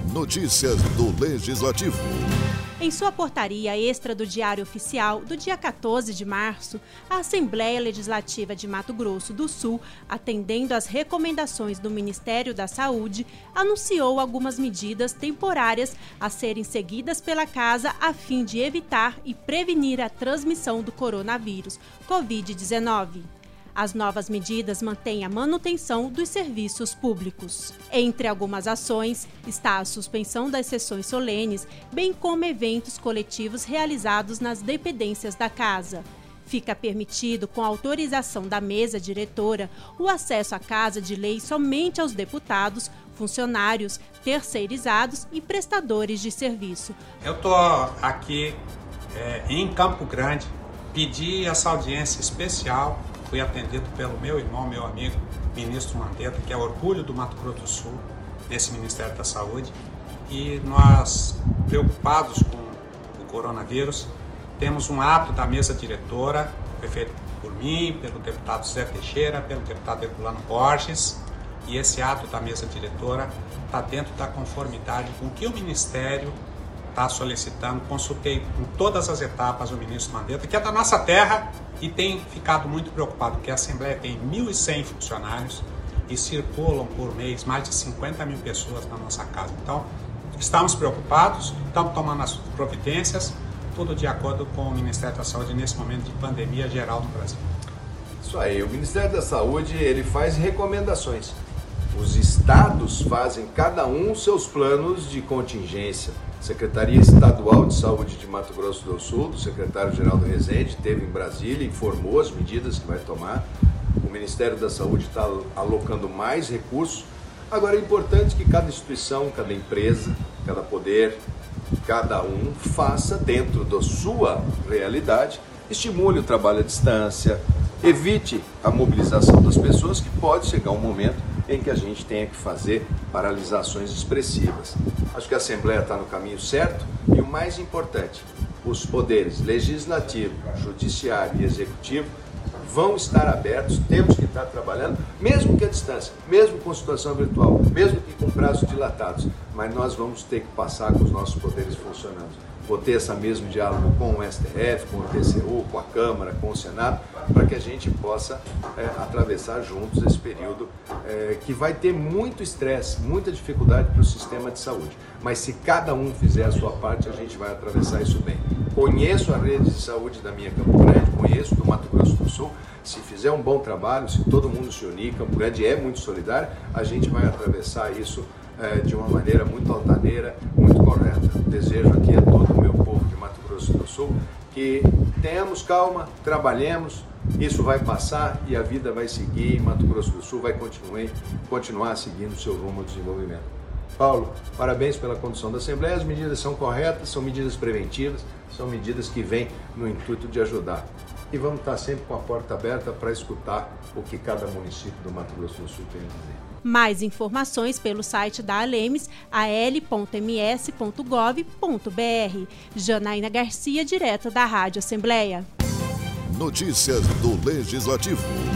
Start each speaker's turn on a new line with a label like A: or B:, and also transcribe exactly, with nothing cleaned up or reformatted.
A: Notícias do Legislativo.
B: Em sua portaria extra do Diário Oficial do dia quatorze de março, a Assembleia Legislativa de Mato Grosso do Sul, atendendo às recomendações do Ministério da Saúde, anunciou algumas medidas temporárias a serem seguidas pela Casa a fim de evitar e prevenir a transmissão do coronavírus covid dezenove. As novas medidas mantêm a manutenção dos serviços públicos. Entre algumas ações está a suspensão das sessões solenes, bem como eventos coletivos realizados nas dependências da Casa. Fica permitido, com autorização da mesa diretora, o acesso à Casa de Lei somente aos deputados, funcionários, terceirizados e prestadores de serviço.
C: Eu estou aqui é, em Campo Grande, pedi essa audiência especial. Fui atendido pelo meu irmão, meu amigo, ministro Mandetta, que é orgulho do Mato Grosso do Sul, desse Ministério da Saúde. E nós, preocupados com o coronavírus, temos um ato da mesa diretora, foi feito por mim, pelo deputado Zé Teixeira, pelo deputado Herculano Borges, e esse ato da mesa diretora está dentro da conformidade com o que o Ministério está solicitando. Consultei em todas as etapas o ministro Mandetta, que é da nossa terra, e tem ficado muito preocupado, porque a Assembleia tem mil e cem funcionários e circulam por mês mais de cinquenta mil pessoas na nossa casa. Então, estamos preocupados, estamos tomando as providências, tudo de acordo com o Ministério da Saúde nesse momento de pandemia geral no Brasil.
D: Isso aí, o Ministério da Saúde ele faz recomendações. Os estados fazem cada um seus planos de contingência. Secretaria Estadual de Saúde de Mato Grosso do Sul, do secretário Geraldo Rezende, esteve em Brasília e informou as medidas que vai tomar. O Ministério da Saúde está alocando mais recursos. Agora é importante que cada instituição, cada empresa, cada poder, cada um faça dentro da sua realidade, estimule o trabalho à distância, evite a mobilização das pessoas, que pode chegar um momento em que a gente tenha que fazer paralisações expressivas. Acho que a Assembleia está no caminho certo e o mais importante, os poderes legislativo, judiciário e executivo vão estar abertos, temos que estar trabalhando, mesmo que à distância, mesmo com situação virtual, mesmo que com prazos dilatados, mas nós vamos ter que passar com os nossos poderes funcionando. Vou ter esse mesmo diálogo com o S T F, com o T C U, com a Câmara, com o Senado, para que a gente possa é, atravessar juntos esse período é, que vai ter muito estresse, muita dificuldade para o sistema de saúde. Mas se cada um fizer a sua parte, a gente vai atravessar isso bem. Conheço a rede de saúde da minha Campo Grande, conheço do Mato Grosso do Sul. Se fizer um bom trabalho, se todo mundo se unir, Campo Grande é muito solidário, a gente vai atravessar isso é, de uma maneira muito altaneira, muito correta. Desejo aqui a todo o meu povo de Mato Grosso do Sul que tenhamos calma, trabalhemos, isso vai passar e a vida vai seguir, e Mato Grosso do Sul vai continuar, continuar seguindo o seu rumo de desenvolvimento. Paulo, parabéns pela condução da Assembleia, as medidas são corretas, são medidas preventivas, são medidas que vêm no intuito de ajudar. E vamos estar sempre com a porta aberta para escutar o que cada município do Mato Grosso do Sul tem a dizer.
B: Mais informações pelo site da Alemes, a l ponto m s ponto gov ponto b r. Janaína Garcia, direto da Rádio Assembleia.
A: Notícias do Legislativo.